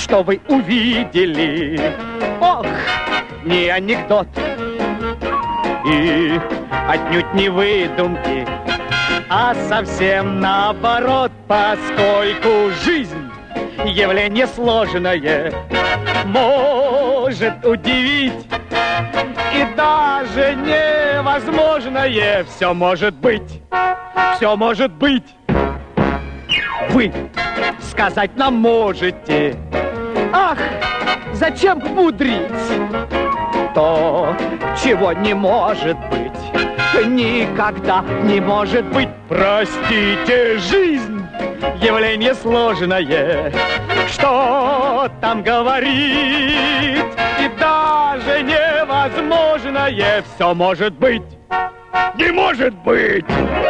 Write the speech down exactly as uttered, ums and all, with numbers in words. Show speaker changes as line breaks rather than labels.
что вы увидели. Ох, не анекдот и отнюдь не выдумки, а совсем наоборот, поскольку жизнь явление сложное, может удивить и даже невозможное. Все может быть, все может быть. Вы сказать нам можете: ах, зачем мудрить? То, чего не может быть, никогда не может быть. Простите, жизнь явление сложное, что там говорить, и даже невозможное все может быть. Не может быть!